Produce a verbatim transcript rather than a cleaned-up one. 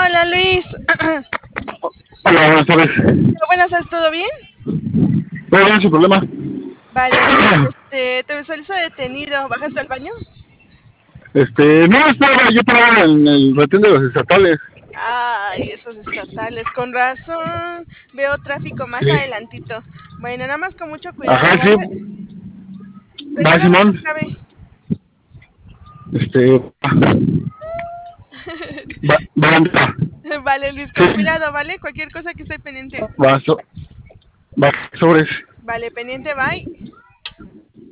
Hola Luis. Hola, buenas tardes. Buenas tardes, ¿todo bien? Todo bien, sin problema. Vale, este, te visualizo detenido. ¿Bajaste al baño? Este, no, estaba yo parado en el retén de los estatales. Ay, esos estatales, con razón. Veo tráfico más Sí. adelantito. Bueno, nada más con mucho cuidado, Ajá, sí. ¿vale? Va, Respira mucho, Simón. cabe. Este, va, va, Vale, Luis, sí, con cuidado, ¿vale? Cualquier cosa que esté pendiente. va, so, va, sobres. Vale, pendiente, bye.